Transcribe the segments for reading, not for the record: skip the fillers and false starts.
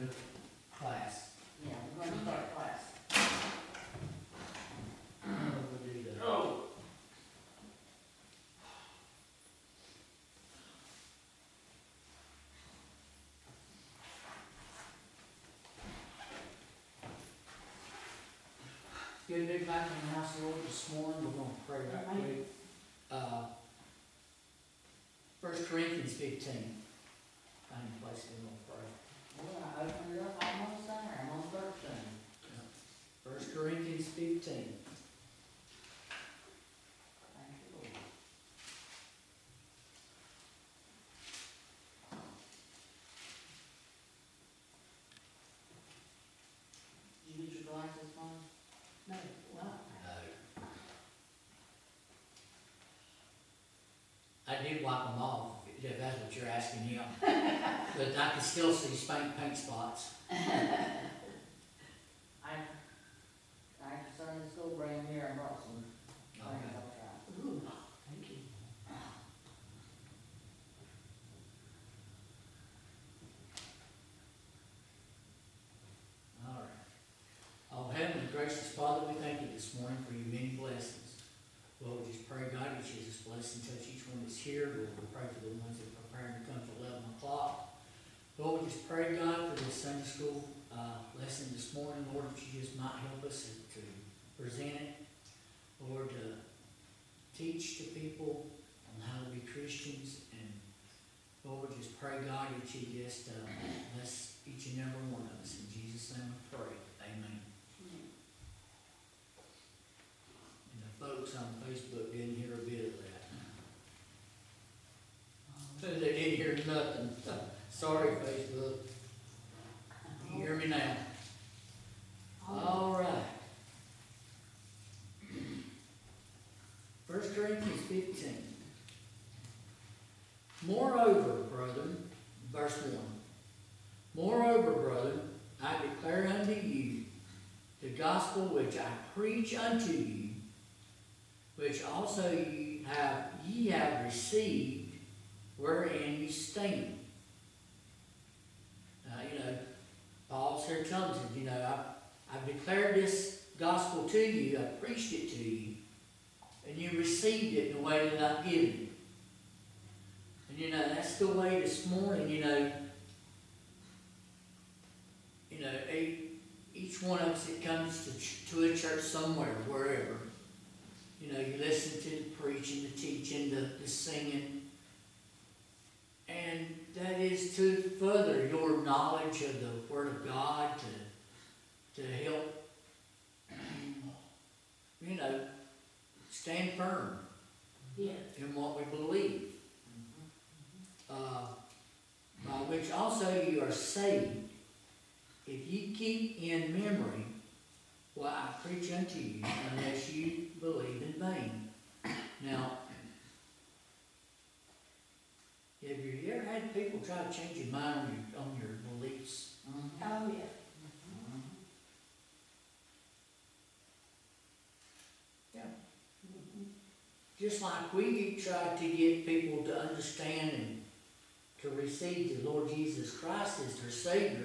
class. Yeah, we're gonna start class. We'll do that. Oh. It's good to be back in the house of the Lord this morning. We're gonna pray right quick. 1 Corinthians 15. Find a place we're gonna pray. Well, I opened it up almost there, I'm on 13. 1 Corinthians 15. Thank you, Lord. Did you get your glasses on? No, well. No. I did wipe them off, if that's what you're asking him. But I can still see paint spots. I Sunday school bring here and brought some. Okay. Ooh, Thank you. All right. Oh, Heavenly Gracious Father, we thank you this morning for your many blessings. Lord, we just pray, God, that you just bless and touch each one that's here. Lord, we pray for the ones that are preparing to come for 11 o'clock. Lord, we just pray, God, for this Sunday school lesson this morning. Lord, that you just might help us to present it. Lord, to teach the people on how to be Christians. And Lord, just pray, God, that you just bless each and every one of us. In Jesus' name we pray. Amen. And the folks on Facebook didn't hear a bit of that. They didn't hear nothing. Sorry, Facebook. You hear me now? All right. 1 Corinthians 15. Moreover, brethren, verse 1. Moreover, brethren, I declare unto you the gospel which I preach unto you, which also ye have received, wherein you stand. Paul's here telling us, I've declared this gospel to you, I've preached it to you, and you received it in the way that I've given you. And that's the way this morning, each one of us that comes to a church somewhere, wherever, you listen to the preaching, the teaching, the singing. And that is to further your knowledge of the Word of God, to help, stand firm in what we believe. By which also you are saved, if ye keep in memory what I preach unto you, unless you believe in vain. Now, have you ever had people try to change your mind on your beliefs? Mm-hmm. Oh, yeah. Mm-hmm. Yeah. Mm-hmm. Just like we try to get people to understand and to receive the Lord Jesus Christ as their Savior,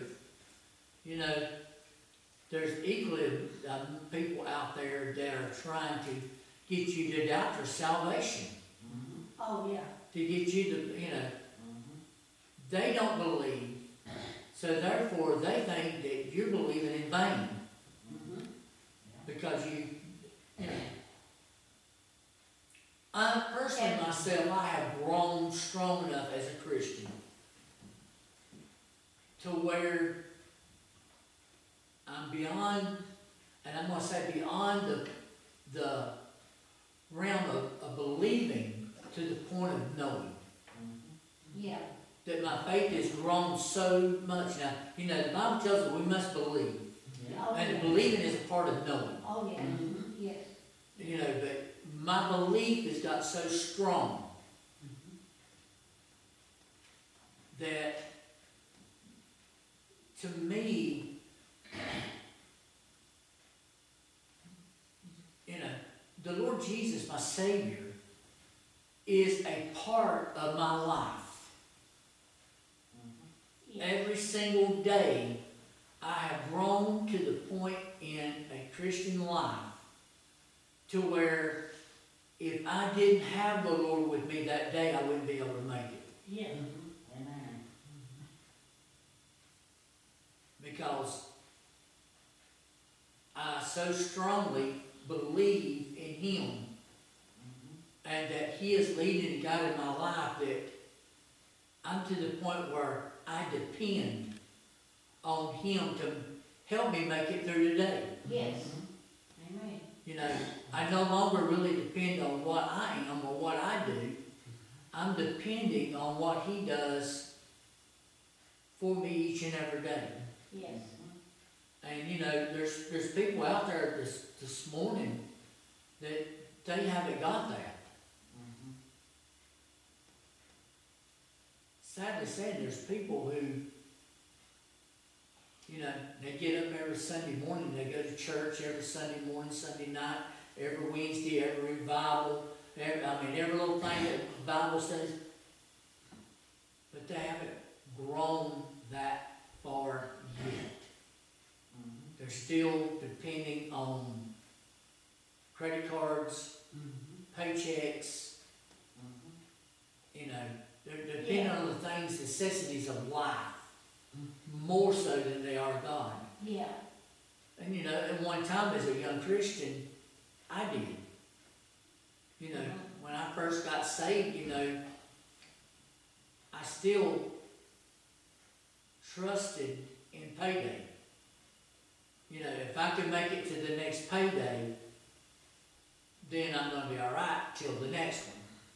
there's equally people out there that are trying to get you to doubt your salvation. Mm-hmm. Oh, yeah. To get you to, Mm-hmm. they don't believe, so therefore they think that you're believing in vain. Mm-hmm. Because I personally myself, I have grown strong enough as a Christian to where I'm beyond, and I'm going to say beyond the realm of believing to the point of knowing. Yeah. That my faith has grown so much now. The Bible tells us we must believe. Yeah. Oh, And yeah. believing is a part of knowing. Oh, yeah. Mhm. Yes. But my belief has got so strong that to me, the Lord Jesus, my Savior, is a part of my life. Yeah. Every single day I have grown to the point in a Christian life to where if I didn't have the Lord with me that day, I wouldn't be able to make it. Yeah. Amen. Because I so strongly believe in Him and that He is leading and guiding my life that I'm to the point where I depend on Him to help me make it through the day. Yes. Amen. You know, I no longer really depend on what I am or what I do. I'm depending on what He does for me each and every day. Yes. And you know, there's people out there this morning that they haven't got that. Sadly said, there's people who, you know, they get up every Sunday morning, they go to church every Sunday morning, Sunday night, every Wednesday, every revival, every little thing that the Bible says, but they haven't grown that far yet. They're still depending on credit cards, paychecks, you know, they're depending on the things, necessities of life, more so than they are God. Yeah. And you know, at one time as a young Christian, I did. You know, when I first got saved, you know, I still trusted in payday. You know, if I could make it to the next payday, then I'm going to be all right till the next one.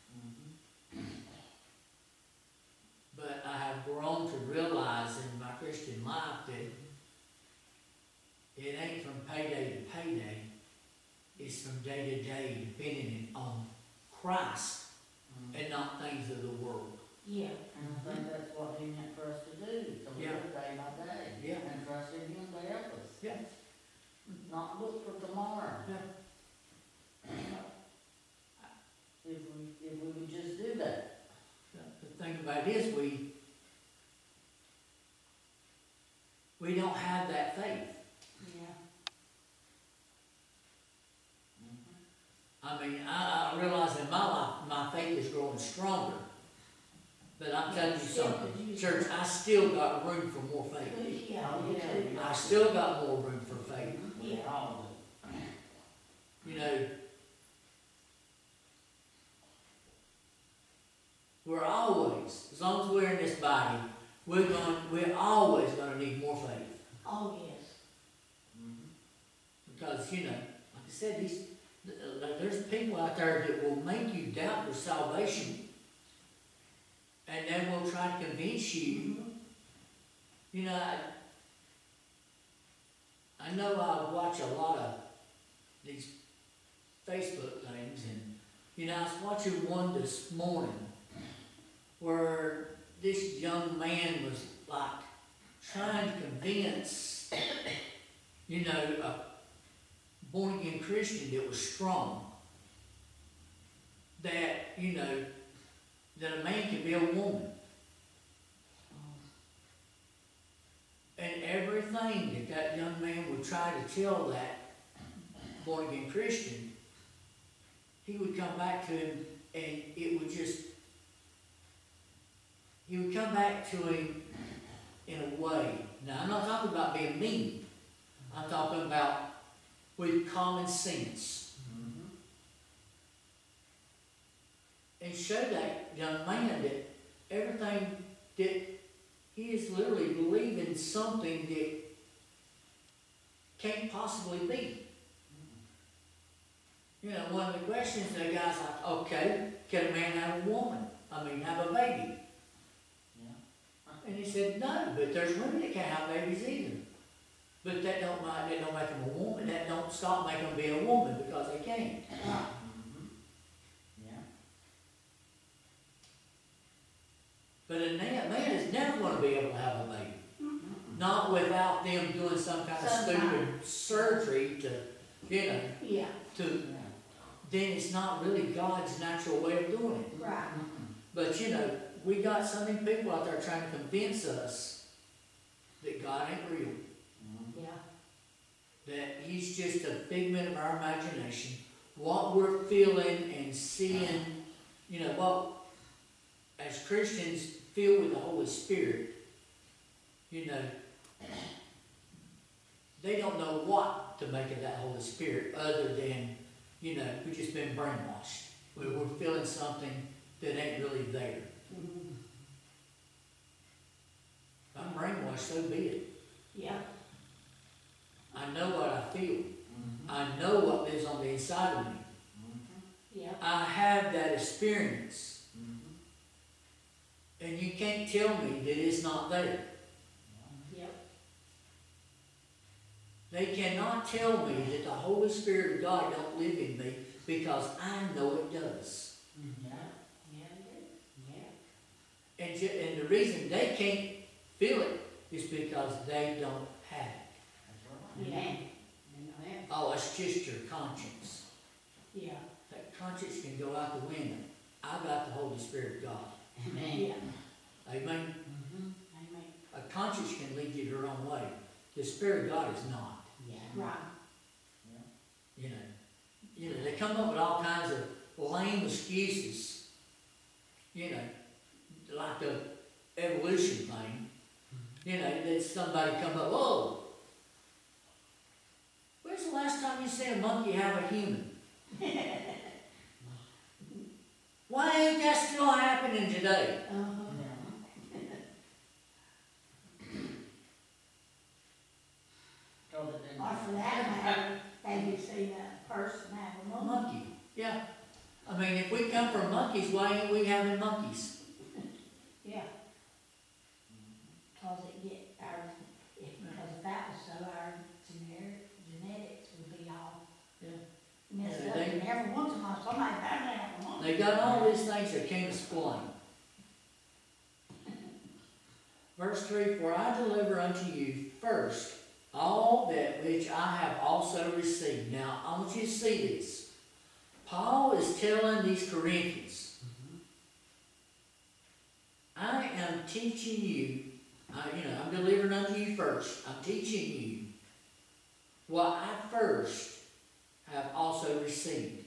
But I have grown to realize in my Christian life that it ain't from payday to payday. It's from day to day, depending on Christ and not things of the world. Yeah. And I think that's what He meant for us to do, to Yeah. live day by day. Yeah. And trust in Him to help us. Yeah. Not look for tomorrow. Yeah. If we would just do that. The thing about it is we don't have that faith. Yeah. I mean, I realize in my life, my faith is growing stronger. But I'm telling you something, church, I still got room for more faith. Yeah. Oh, yeah. I still got more room for faith. We all do. You know, we're always, as long as we're in this body, we're always going to need more faith. Oh, yes. Because, you know, like I said, there's people out there that will make you doubt your salvation. And they will try to convince you. You know, I know I watch a lot of these Facebook things, and, you know, I was watching one this morning where this young man was like trying to convince, you know, a born-again Christian that was strong that, you know, that a man can be a woman. And everything that young man would try to tell that born-again Christian, he would come back to him and it would just, he would come back to him in a way. Now, I'm not talking about being mean. I'm talking about with common sense. And show that young man that everything that he is literally believing something that can't possibly be. You know, one of the questions the guy's like, okay, can a man have a woman? I mean, have a baby? Yeah. And he said, no, but there's women that can't have babies either. But that don't make them a woman. That don't stop making them be a woman because they can't. Yeah. But a man is never going to be able to have a baby. Not without them doing some kind of stupid surgery to, you know, Yeah. then it's not really God's natural way of doing it. Right. But, you know, we got so many people out there trying to convince us that God ain't real. that he's just a figment of our imagination. What we're feeling and seeing, you know, what, as Christians, filled with the Holy Spirit, you know, they don't know what to make of that Holy Spirit other than, you know, we've just been brainwashed. We're feeling something that ain't really there. If I'm brainwashed, so be it. Yeah. I know what I feel. I know what lives on the inside of me. Yeah. I have that experience. And you can't tell me that it's not there. Yep. They cannot tell me that the Holy Spirit of God don't live in me, because I know it does. Yeah. Yeah, it is. Yeah. And the reason they can't feel it is because they don't have it. Yeah. You know that? Oh, it's just your conscience. Yeah. That conscience can go out the window. I got the Holy Spirit of God. Yeah. Amen? Amen. A conscience can lead you the wrong way. The Spirit of God is not. Right. You know, they come up with all kinds of lame excuses. You know, like the evolution thing. You know, that somebody come up, whoa, when's the last time you seen a monkey have a human? Why ain't that still happening today? Or for that matter, have you seen a person have a A monkey? monkey, yeah. I mean, if we come from monkeys, why ain't we having monkeys? Yeah. Cause it get our, because if that was so, our genetics would be all messed Yeah, up. they- And every once in a while, somebody found out a monkey. They got all these things they can't explain. Verse 3, for I deliver unto you first all that which I have also received. Now, I want you to see this. Paul is telling these Corinthians, I am teaching you, I'm delivering unto you first. I'm teaching you what I first have also received.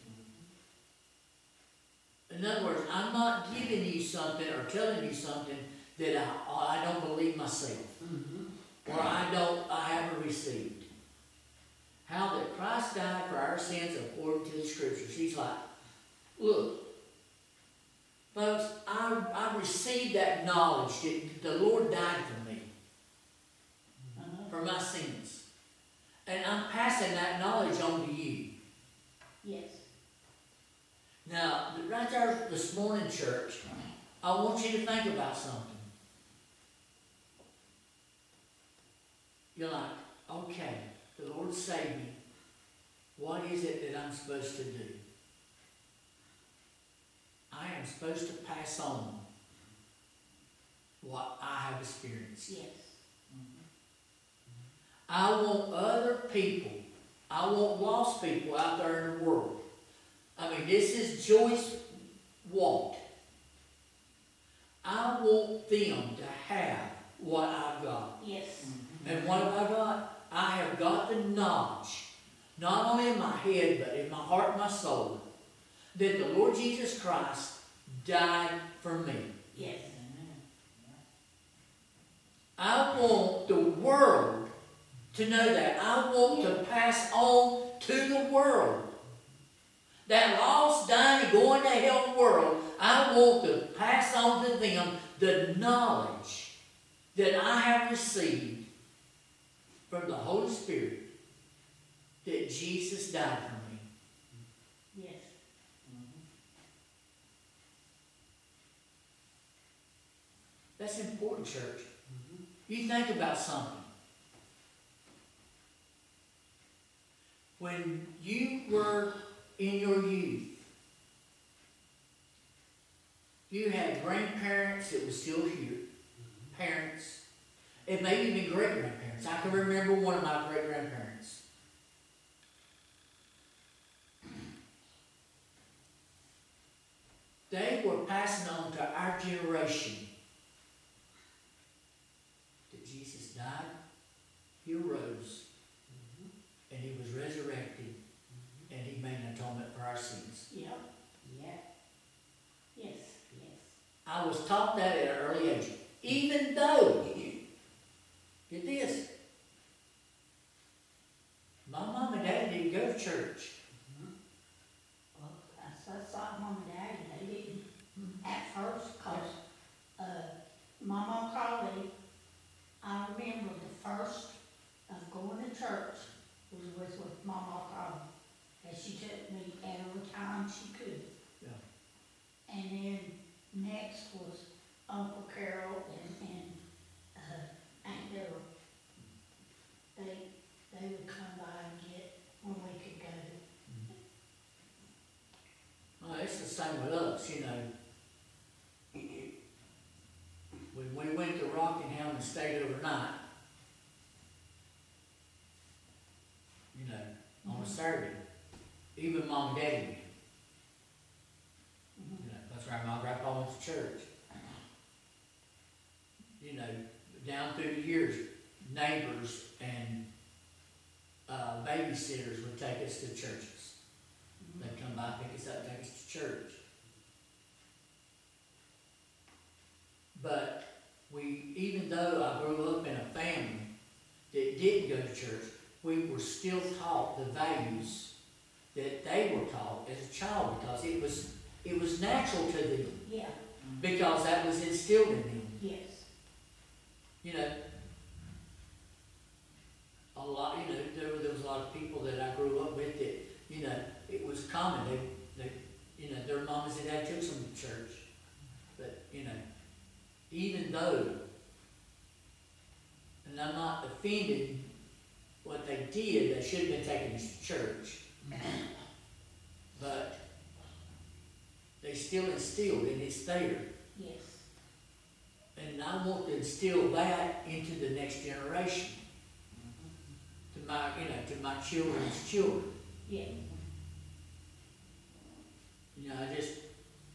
In other words, I'm not giving you something or telling you something that I don't believe myself. Or I haven't received. How that Christ died for our sins according to the Scriptures. He's like, look, folks, I received that knowledge that the Lord died for me, for my sins. And I'm passing that knowledge on to you. Yes. Now, right there this morning, church, I want you to think about something. You're like, okay, the Lord saved me. What is it that I'm supposed to do? I am supposed to pass on what I have experienced. Yes. I want other people, I want lost people out there in the world. I mean, this is Joyce's want. I want them to have what I've got. Yes. And what have I got? I have got the knowledge, not only in my head, but in my heart and my soul, that the Lord Jesus Christ died for me. Yes. I want the world to know that. I want to pass on to the world. That lost, dying, going to hell world, I want to pass on to them the knowledge that I have received from the Holy Spirit that Jesus died for me. Yes. That's important, church. You think about something. When you were in your youth, you had grandparents that were still here, parents, and maybe even great-grandparents. I can remember one of my great-grandparents. They were passing on to our generation that Jesus died, He arose, and and he was resurrected, and he made an atonement for our sins. Yep, yes, yes. I was taught that at an early age. Even though, get this, my mom and dad didn't go to church. Well, that's like mom and daddy, they didn't at first, cause, my mom Carly, I remember the first of going to church was with Mama Carly. And she took me every time she could. Yeah. And then next was Uncle Carol and Aunt Darrell. They would come by and get when we could go. Well, it's the same with us, you know. When we went to Rockingham and stayed overnight, you know, on a Saturday, even mom and daddy went. You know, that's Grandma and Grandpa went to church. You know, down through the years, neighbors and babysitters would take us to churches. They'd come by, pick us up, take us to church. But even though I grew up in a family that didn't go to church, we were still taught the values that they were taught as a child, because it was natural to them, Yeah, because that was instilled in them. yes. You know, a lot. You know, there was a lot of people that I grew up with that, you know, it was common. They you know, their mamas and dads took them to church, but you know, even though, and I'm not offended what they did, they should have been taken to church, but they still instilled, and it's there. Yes. And I want to instill that into the next generation, to my, you know, to my children's children. Yeah. You know, I just,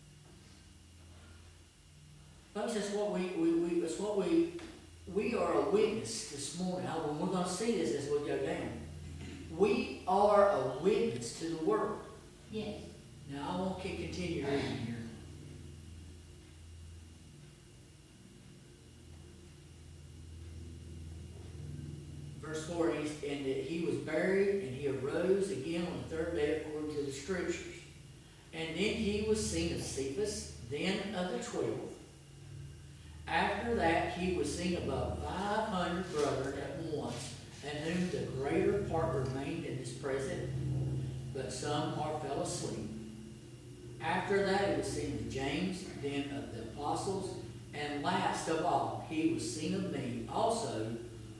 folks, that's what we are a witness this morning. We're going to see this as we go down. We are a witness to the world. Yes. Now, I want to continue reading here. Verse 4, and that he was buried, and he arose again on the third day according to the Scriptures. And then he was seen of Cephas, then of the 12. After that he was seen above 500 brethren at once, and whom the greater part remained in this present, but some part fell asleep. After that he was seen of James, then of the apostles, and last of all he was seen of me also,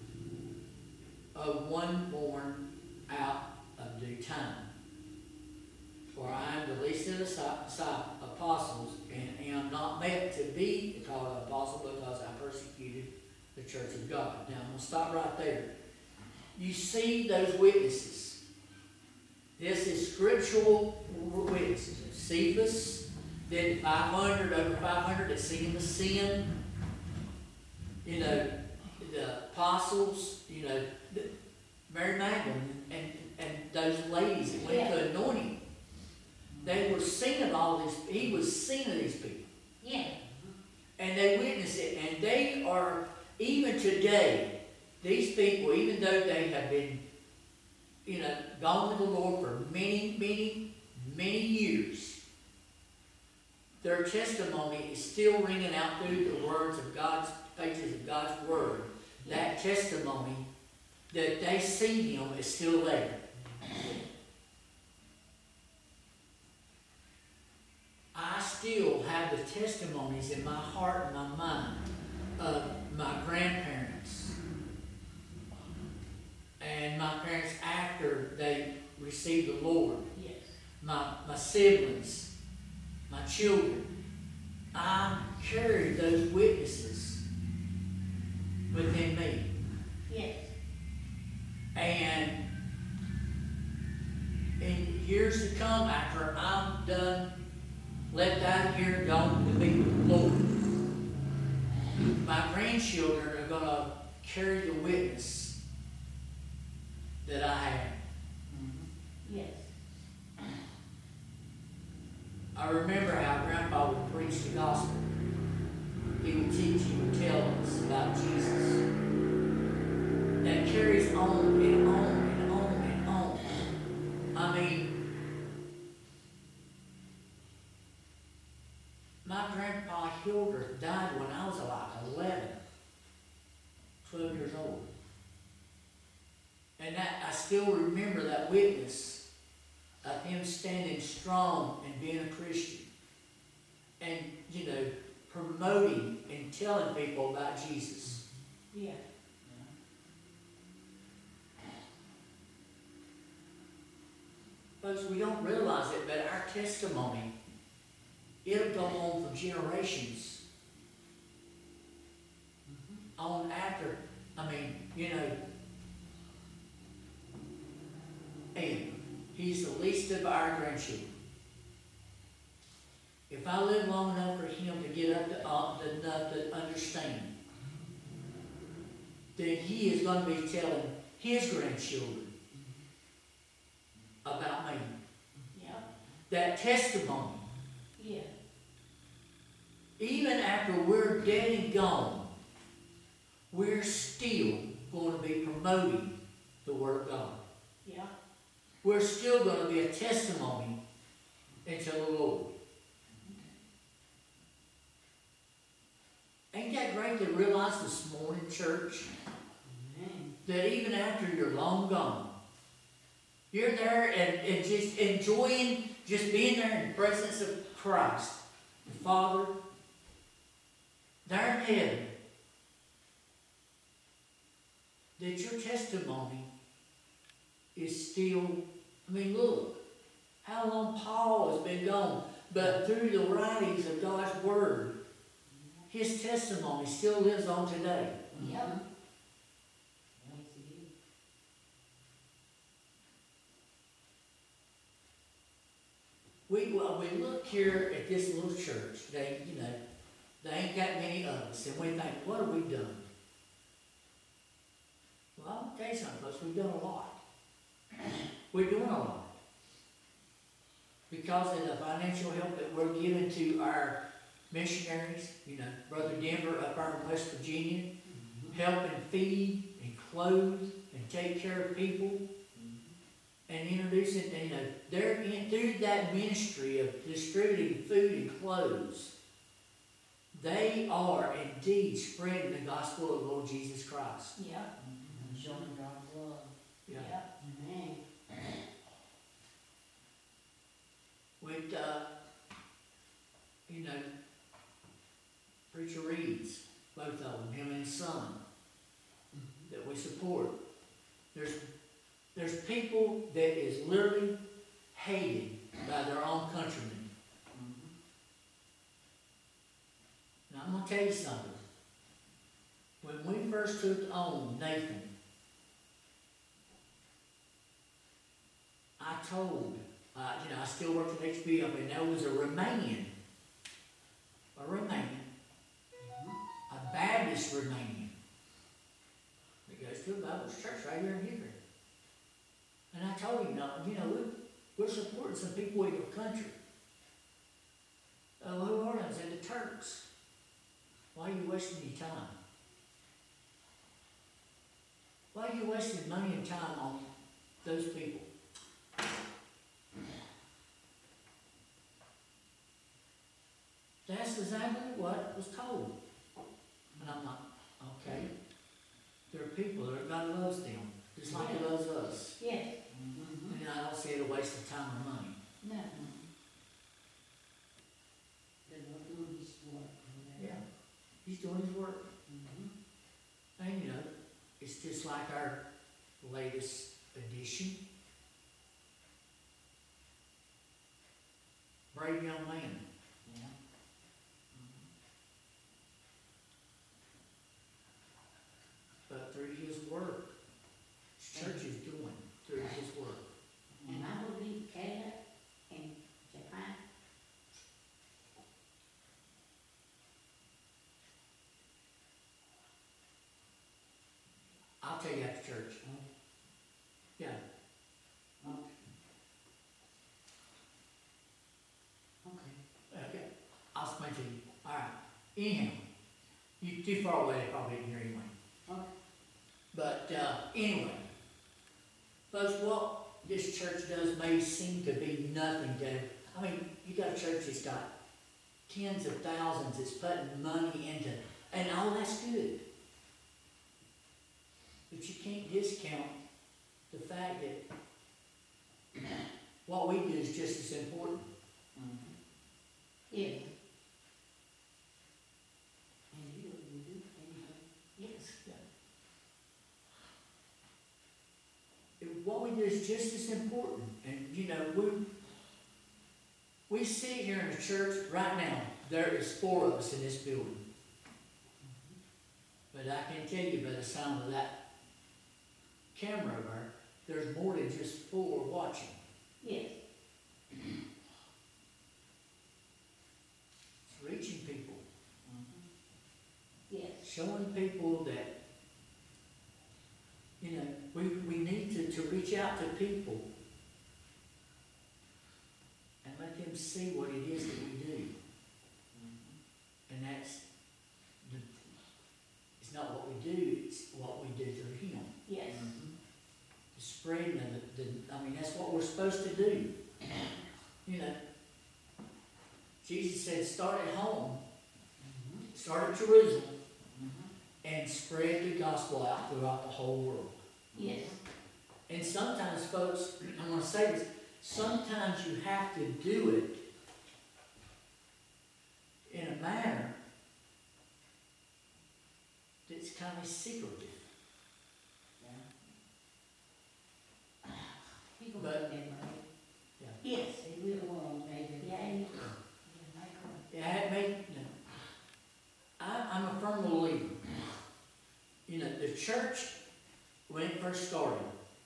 of one born out of due time. For I am the least of the apostles, and am not meant to be called an apostle, because I persecuted the church of God. Now I'm going to stop right there. You see those witnesses. This is scriptural witnesses. Cephas, then 500, over 500 that seen him ascend. You know, the apostles, you know, Mary Magdalene, and those ladies that went to anoint him. They were seen of all this. He was seen of these people. Yeah. And they witnessed it. And they are, even today, these people, even though they have been, you know, gone with the Lord for many, many, many years, their testimony is still ringing out through the words of God's, pages of God's Word. That testimony that they see him is still there. I still have the testimonies in my heart and my mind of my grandparents and my parents after they received the Lord. Yes. My siblings, my children. I carry those witnesses within me. Yes. And in years to come, after I'm done, left out of here and gone to be with the Lord, my grandchildren are going to carry the witness that I have. teach you or tell us about Jesus that carries on and on and on and on. I mean, my grandpa Hildreth died when I was like 11, 12 years old. And that I still remember that witness of him standing strong and being a Christian. And, promoting and telling people about Jesus. Yeah. Folks, we don't realize it, but our testimony, it'll go on for generations. On after, and he's the least of our grandchildren. If I live long enough for him to get up to enough to understand, then he is going to be telling his grandchildren about me. Yeah. That testimony, Yeah. even after we're dead and gone, we're still going to be promoting the Word of God. Yeah. We're still going to be a testimony unto the Lord. Ain't that great to realize this morning, church? Amen. That even after you're long gone, you're there and just enjoying just being there in the presence of Christ, the Father, there in heaven, that your testimony is still, look, how long Paul has been gone, but through the writings of God's Word, his testimony still lives on today. Yep. Yes, it is. We look here at this little church. They ain't got many of us, and we think, what have we done? Well, I'll tell you something, folks, we've done a lot. We're doing a lot. Because of the financial help that we're giving to our missionaries, Brother Denver up there in West Virginia, helping feed and clothe and take care of people, and introducing, they're through that ministry of distributing food and clothes, they are indeed spreading the gospel of the Lord Jesus Christ. Yeah. And showing God's love. Yeah. Amen. With, Preacher Reeds, both of them, him and his son, that we support. There's people that is literally hated by their own countrymen. Now I'm going to tell you something. When we first took on Nathan, I told, I still worked at HBO, and there was a Romanian, a Baptist Romanian, that goes to a Baptist church right here in Hickory. And I told him, we're supporting some people in your country. Who are them? I said, the Turks. Why are you wasting your time? Why are you wasting money and time on those people? That's exactly what was told. And I'm like, okay. There are people that God loves them, just like He loves us. Yes. And I don't see it a waste of time or money. No. They're not doing His work. Yeah. He's doing His work. And it's just like our latest edition. Brave young man. Yeah. But through His work, His church is doing through His work. And I believe Canada and Japan. I'll tell you after church. Yeah. Okay. Okay. I'll explain to you. All right. Anyhow, You too far away, they probably didn't hear anyway. Okay. But, anyway, folks, what this church does may seem to be nothing to, I mean, you got a church that's got tens of thousands that's putting money into, and all that's good. But you can't discount the fact that what we do is just as important. Yeah, And you do anything. yes. What we do is just as important. And, you know, we sit here in the church right now. There is 4 of us in this building. But I can tell you by the sound of that camera there's more than just 4 watching. Yes, It's reaching people, yes, showing people that, you know, we need to reach out to people and let them see what it is that we do. And it's not what we do, it's what we do through Him. yes, The spreading of I mean, that's what we're supposed to do. You know, Jesus said, start at home, start at Jerusalem, and spread the gospel out throughout the whole world. yes, And sometimes, folks, I'm going to say this, sometimes you have to do it in a manner that's kind of secretive. People But- make that money. yes, They really want to make it. yeah, you- Yeah, it may, no. I'm a firm believer. You know, the church, when it first started,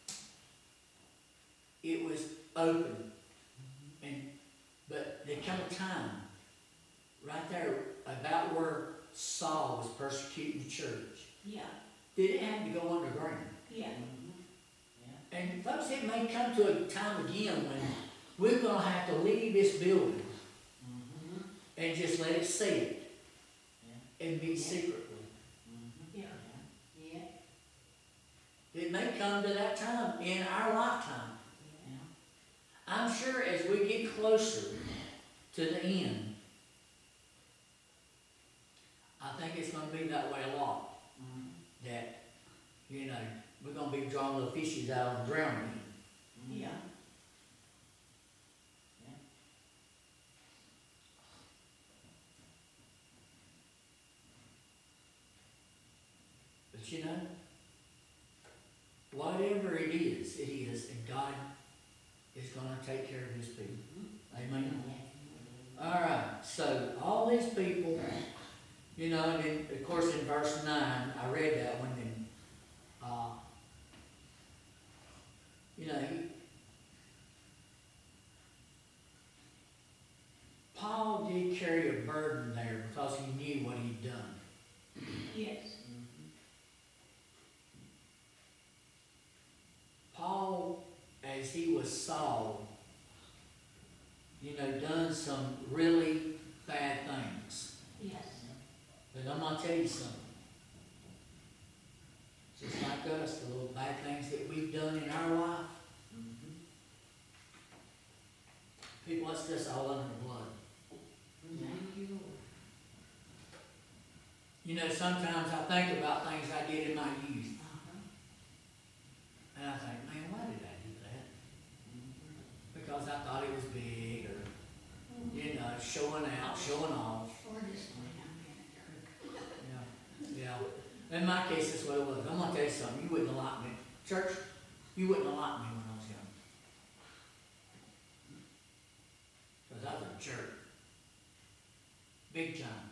it was open. But there come a time, right there, about where Saul was persecuting the church, yeah, that it had to go underground. yeah, And folks, it may come to a time again when we're going to have to leave this building and just let it sit and be secretly. yeah, Yeah. It may come to that time in our lifetime. I'm sure as we get closer to the end, I think it's going to be that way a lot. That, you know, we're going to be drawing little fishes out of the drowning. yeah, But you know, whatever it is, and God is going to take care of His people. Amen. All right, so all these people, you know, and then, of course, in verse 9, I read that one, and, you know, Paul did carry a burden there because he knew what he'd done. yes, Paul, as he was Saul, you know, done some really bad things. yes, But I'm going to tell you something. Just like us, the little bad things that we've done in our life, people, that's just all under the blood. Thank you, Lord. You know, sometimes I think about things I did in my youth, and I think, man, why did I do that? Because I thought it was big, or, you know, showing out, showing off. or just when I'm in a Yeah, yeah. In my case, that's what it was. I'm gonna tell you something. You wouldn't have liked me, church. You wouldn't have liked me when I was young, because I was a jerk, big time.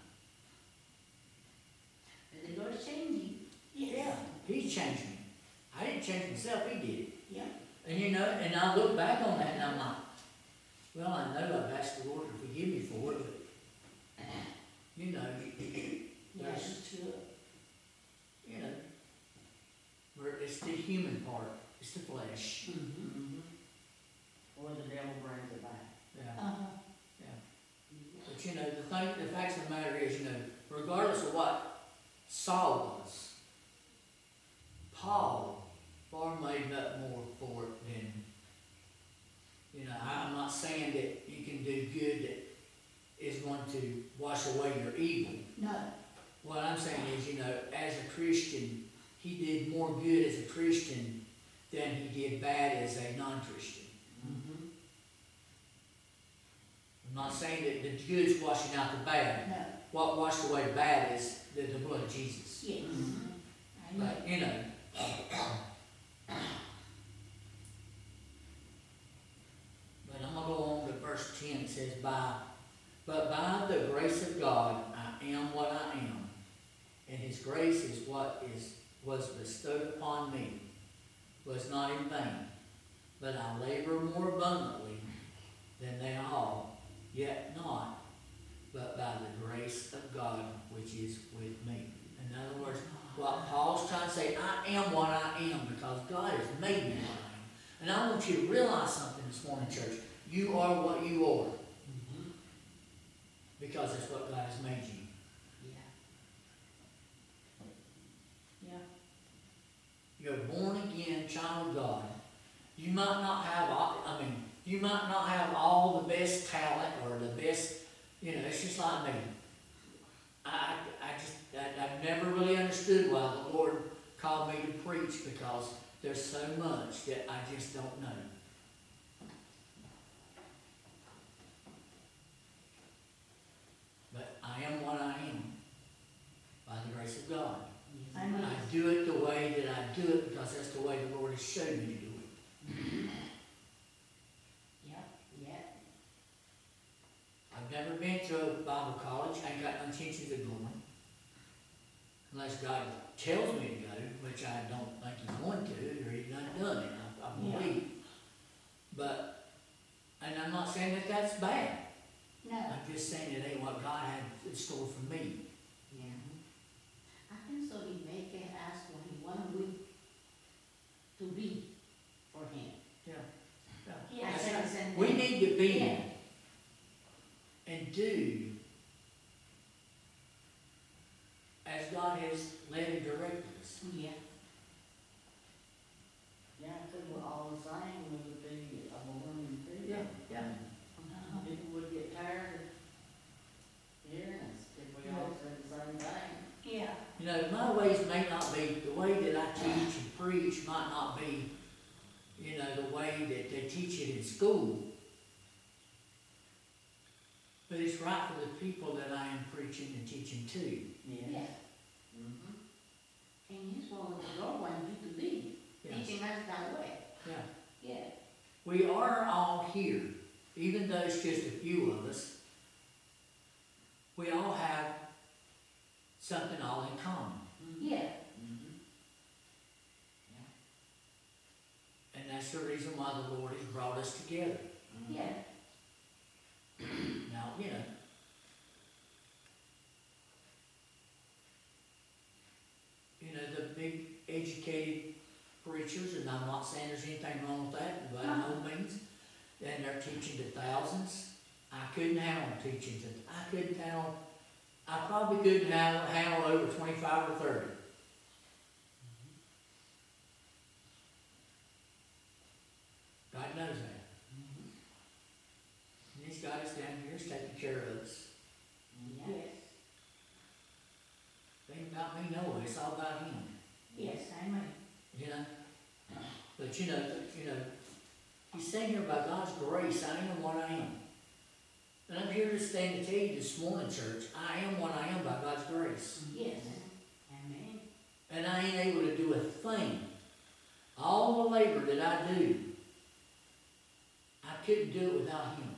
And the Lord's changing you. Yeah, He changed me. I didn't change myself. He did. Yeah, And you know, and I look back on that, and I'm like, well, I know I've asked the Lord to forgive me for it, but you know, there's, yes, true. you know, where it's the human part, it's the flesh. Or the devil brings it back. Yeah, Uh-huh, yeah. But you know, the facts of the matter is, you know, regardless of what Saul was. Paul far made up more for it than, I'm not saying that you can do good that is going to wash away your evil. No, What I'm saying is, as a Christian, he did more good as a Christian than he did bad as a non-Christian. Mm-hmm. I'm not saying that the good's washing out the bad. no, What washed away the bad is the blood of Jesus. yes. Mhm. Amen. But, but I'm going to go on to verse 10. It says, But by the grace of God I am what I am, and his grace is what was bestowed upon me, was not in vain, but I labor more abundantly than they all, yet not, but by the grace of God which is with me. In other words, what Paul's trying to say, I am what I am because God has made me what I am. And I want you to realize something this morning, church. You are what you are Mm-hmm. because that's what God has made you. Yeah. Yeah. You're a born again child of God. You might not have you might not have all the best talent or the best, it's just like me. I've never really understood why the Lord called me to preach because there's so much that I just don't know. But I am what I am by the grace of God. Amen. I do it the way that I do it because that's the way the Lord has shown me to do it. Yeah. Yeah. I've never been to a Bible college. I ain't got no intentions of going. Unless God tells me to go, which I don't think He's going to, or He's not done it, I believe. But, and I'm not saying that that's bad. No, I'm just saying it ain't what God had in store for me. Yeah. I think so he make it ask what he wanted to be for him. Yeah. yeah, I said the same We thing. need to be yeah, and do as God has led and directed us. Yeah. Yeah, if we were all the same, we would be a woman too. Yeah. uh-huh. People would get tired of hearing us if we all said the same thing. yeah, My ways may not be, the way that I teach and preach might not be, the way that they teach it in school. But it's right for the people that I am preaching and teaching to. yeah, Mm-hmm. And he's one of the Lord wanted you to lead, Yeah. teaching us that way. Yeah. yeah, We are all here, even though it's just a few of us. We all have something all in common. yeah, Mm-hmm. And that's the reason why the Lord has brought us together. yeah, Now, the big educated preachers, and I'm not saying there's anything wrong with that, by no means, and they're teaching to thousands. I couldn't handle teaching to, I probably couldn't handle over 25 or 30. God knows that. And He's got us down here, He's taking care of us. Yeah. yes, It ain't about me, no way, it's all about Him. yes, amen. But He's saying here by God's grace, I am what I am. And I'm here to stand to tell you this morning, church, I am what I am by God's grace. Yes, Amen. And I ain't able to do a thing. All the labor that I do, I couldn't do it without Him.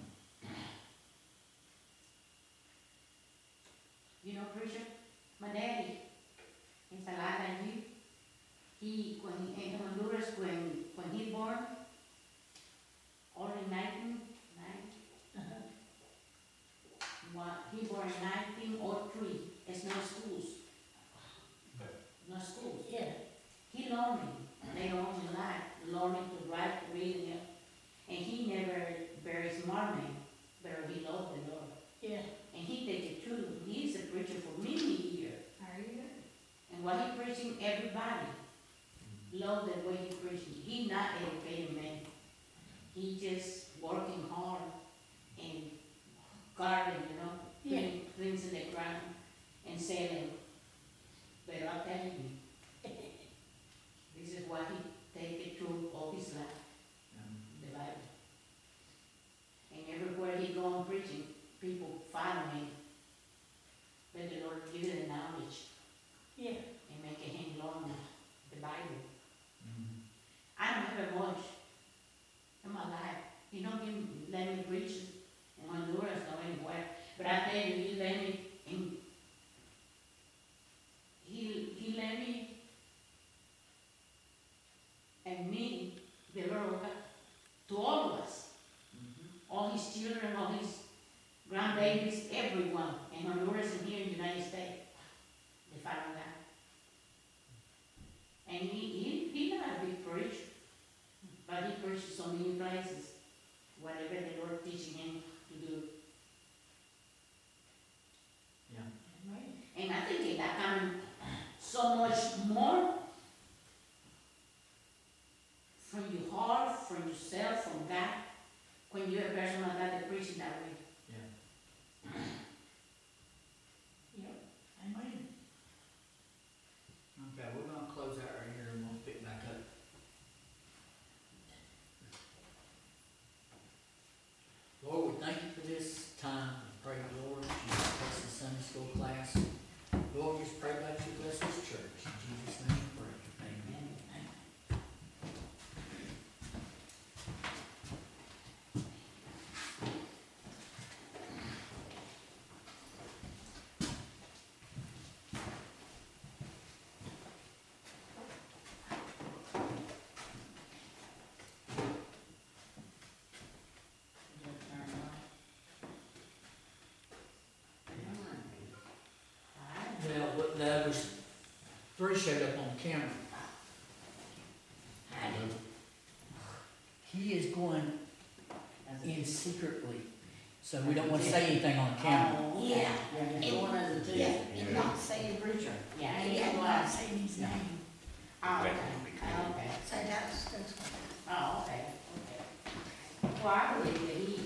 You know, preacher, my daddy is alive and you. When in Honduras, when he born, only 19, he born in 1903. There's no schools. No schools. yeah, He learned me later on in life, learning to write, to read, and he never very smart man, but he loved the Lord. yeah, And he take it too. He's a preacher for many years. are you? not educated man. He just working hard and gardening, you know, putting things in the ground and selling. But I'm telling you, this is what he take it through all his life, the Bible. And everywhere he go on preaching, people follow him. Let the Lord give you the knowledge Yeah. and make it hang long the Bible. Mhm. I don't have much in my life. He don't let me preach in Honduras or anywhere. But I tell you, he let me in. He let me and me, the Lord, to all of us, all his children, all his grandbabies, everyone in Honduras and here in the United States. They follow that. And he not a big preacher, but he preaches so many places, whatever the Lord teaching him to do. Yeah. And I think that coming so much more from your heart, from yourself, from God, when you're a person like that, preaching that way. Yeah. Yep. Amen. Okay, we're gonna close out right here and we'll pick back up. Lord, we thank you for this time. We pray, Lord, that you bless the Sunday school class. Lord, we just pray that you bless this church. In Jesus' name we pray. Amen. Well, what there was three showed up on camera. He is going in secretly, so we don't want to say anything on camera. Oh, Yeah. Yeah, one of the two. Yeah, and not saying preacher. Yeah, And he yet was. not saying his name. Oh, okay, okay. So that's what. Oh, okay, okay. Well, I believe that he